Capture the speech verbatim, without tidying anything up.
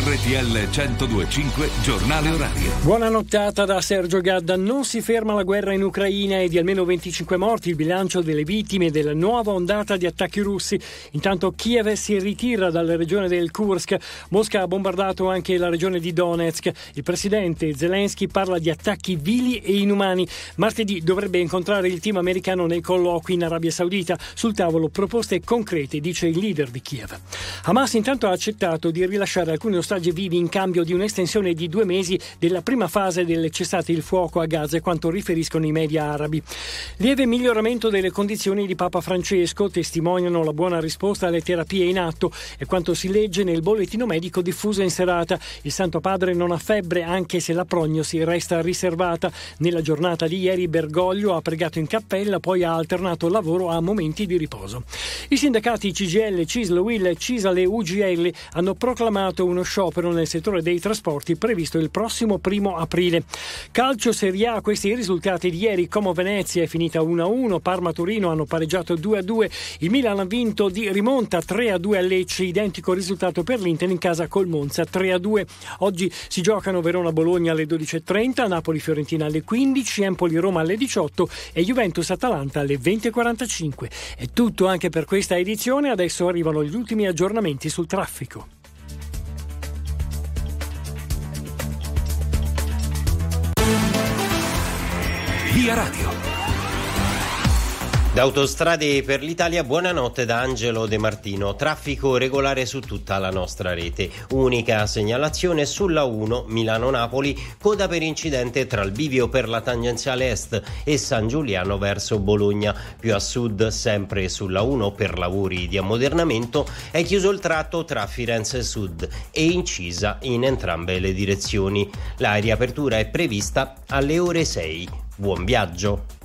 R T L centodue e cinque Giornale Orario. Buona nottata da Sergio Gadda. Non si ferma la guerra in Ucraina e di almeno venticinque morti il bilancio delle vittime della nuova ondata di attacchi russi. Intanto Kiev si ritira dalla regione del Kursk. Mosca ha bombardato anche la regione di Donetsk. Il presidente Zelensky parla di attacchi vili e inumani. Martedì dovrebbe incontrare il team americano nei colloqui in Arabia Saudita. Sul tavolo proposte concrete, dice il leader di Kiev. Hamas intanto ha accettato di rilasciare alcuni ostaggi vivi in cambio di un'estensione di due mesi della prima fase del cessate il fuoco a Gaza, quanto riferiscono i media arabi. Lieve miglioramento delle condizioni di Papa Francesco testimoniano la buona risposta alle terapie in atto e quanto si legge nel bollettino medico diffuso in serata. Il Santo Padre non ha febbre, anche se la prognosi resta riservata. Nella giornata di ieri Bergoglio ha pregato in cappella, poi ha alternato lavoro a momenti di riposo. I sindacati C G I L, CISL, UIL, CISAL e U G L hanno proclamato uno sciopero nel settore dei trasporti previsto il prossimo primo aprile. Calcio Serie A, questi i risultati di ieri. Como Venezia è finita uno a uno, Parma Torino hanno pareggiato due a due, il Milan ha vinto di rimonta tre a due a Lecce, identico risultato per l'Inter in casa col Monza tre a due. Oggi si giocano Verona Bologna alle dodici e trenta, Napoli Fiorentina alle quindici, Empoli Roma alle diciotto e Juventus Atalanta alle venti e quarantacinque. È tutto anche per questa edizione, adesso arrivano gli ultimi aggiornamenti sul traffico. Via Radio. Da Autostrade per l'Italia, buonanotte da Angelo De Martino. Traffico regolare su tutta la nostra rete. Unica segnalazione sulla uno Milano-Napoli, coda per incidente tra il bivio per la tangenziale est e San Giuliano verso Bologna. Più a sud, sempre sulla uno per lavori di ammodernamento, è chiuso il tratto tra Firenze Sud e Incisa in entrambe le direzioni. La riapertura è prevista alle ore sei. Buon viaggio!